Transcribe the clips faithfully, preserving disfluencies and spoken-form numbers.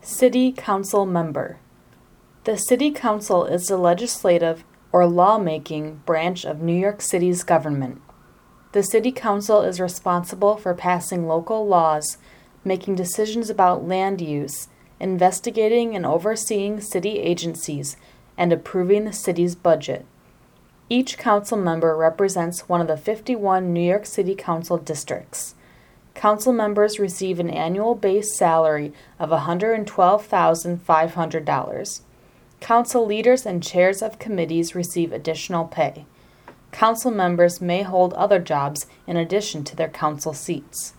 City Council Member. The City Council is the legislative or lawmaking branch of New York City's government. The City Council is responsible for passing local laws, making decisions about land use, investigating and overseeing city agencies, and approving the city's budget. Each council member represents one of the fifty-one New York City Council districts. Council members receive an annual base salary of one hundred twelve thousand five hundred dollars. Council leaders and chairs of committees receive additional pay. Council members may hold other jobs in addition to their council seats.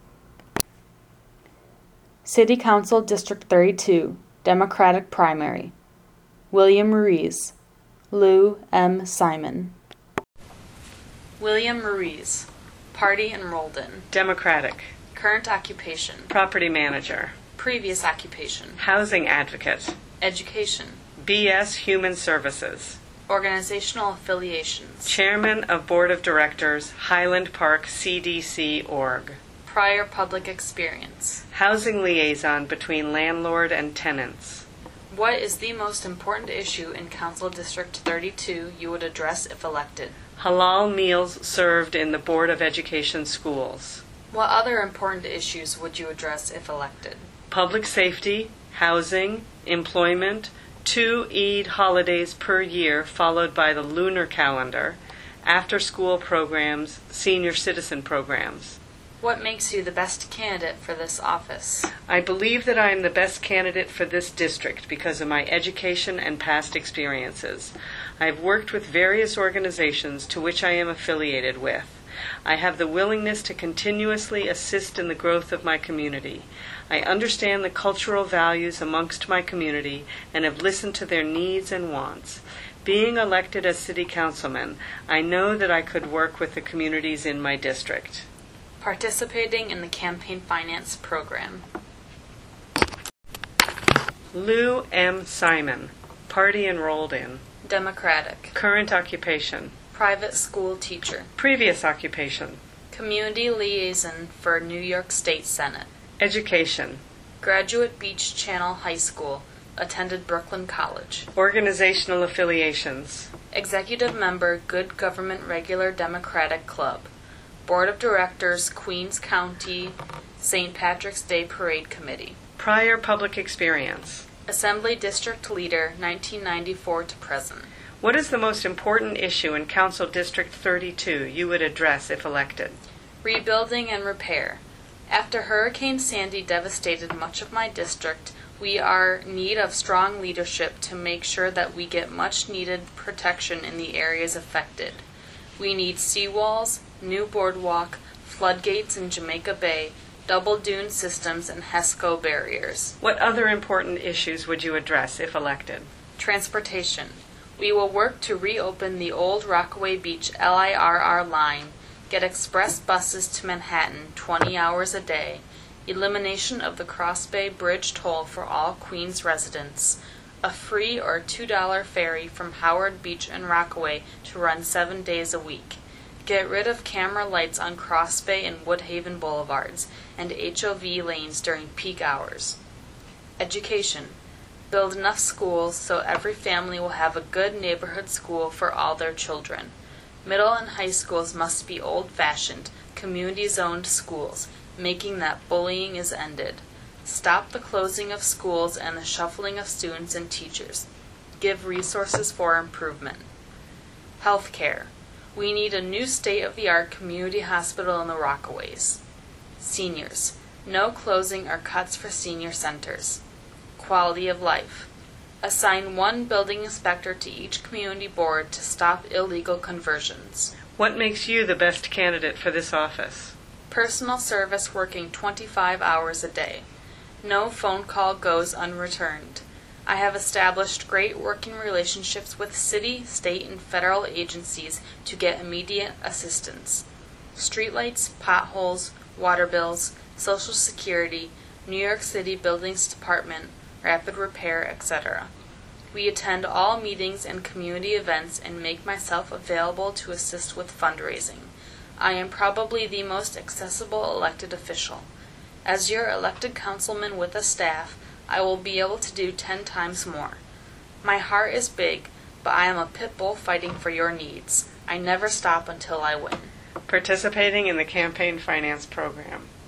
City Council District thirty-two, Democratic Primary. William Ruiz. Lou M. Simon. William Ruiz. Party enrolled in. Democratic. Current occupation. Property manager. Previous occupation. Housing advocate. Education. B S Human Services. Organizational affiliations. Chairman of Board of Directors, Highland Park C D C org. Prior public experience. Housing liaison between landlord and tenants. What is the most important issue in Council District thirty-two you would address if elected? Halal meals served in the Board of Education schools. What other important issues would you address if elected? Public safety, housing, employment, two Eid holidays per year followed by the lunar calendar, after-school programs, senior citizen programs. What makes you the best candidate for this office? I believe that I am the best candidate for this district because of my education and past experiences. I have worked with various organizations to which I am affiliated with. I have the willingness to continuously assist in the growth of my community. I understand the cultural values amongst my community and have listened to their needs and wants. Being elected as city councilman, I know that I could work with the communities in my district. Participating in the campaign finance program. Lou M. Simon. Party enrolled in. Democratic. Current occupation. Private school teacher. Previous occupation. Community liaison for New York State Senate. Education. Graduate Beach Channel High School. Attended Brooklyn College. Organizational affiliations. Executive member, Good Government Regular Democratic Club. Board of Directors, Queens County Saint Patrick's Day Parade Committee. Prior public experience. Assembly District Leader, nineteen ninety-four to present. What is the most important issue in Council District thirty-two you would address if elected? Rebuilding and repair. After Hurricane Sandy devastated much of my district, we are in need of strong leadership to make sure that we get much needed protection in the areas affected. We need seawalls, new boardwalk, floodgates in Jamaica Bay, double dune systems, and HESCO barriers. What other important issues would you address if elected? Transportation. We will work to reopen the old Rockaway Beach L I R R line, get express buses to Manhattan twenty hours a day, elimination of the Cross Bay Bridge toll for all Queens residents, a free or two dollar ferry from Howard Beach and Rockaway to run seven days a week. Get rid of camera lights on Cross Bay and Woodhaven Boulevards and H O V lanes during peak hours. Education. Build enough schools so every family will have a good neighborhood school for all their children. Middle and high schools must be old-fashioned, community-zoned schools, making that bullying is ended. Stop the closing of schools and the shuffling of students and teachers. Give resources for improvement. Healthcare. We need a new state-of-the-art community hospital in the Rockaways. Seniors. No closing or cuts for senior centers. Quality of life. Assign one building inspector to each community board to stop illegal conversions. What makes you the best candidate for this office? Personal service working twenty-five hours a day. No phone call goes unreturned. I have established great working relationships with city, state, and federal agencies to get immediate assistance. Streetlights, potholes, water bills, Social Security, New York City Buildings Department, rapid repair, et cetera. We attend all meetings and community events and make myself available to assist with fundraising. I am probably the most accessible elected official. As your elected councilman with a staff, I will be able to do ten times more. My heart is big, but I am a pit bull fighting for your needs. I never stop until I win. Participating in the campaign finance program.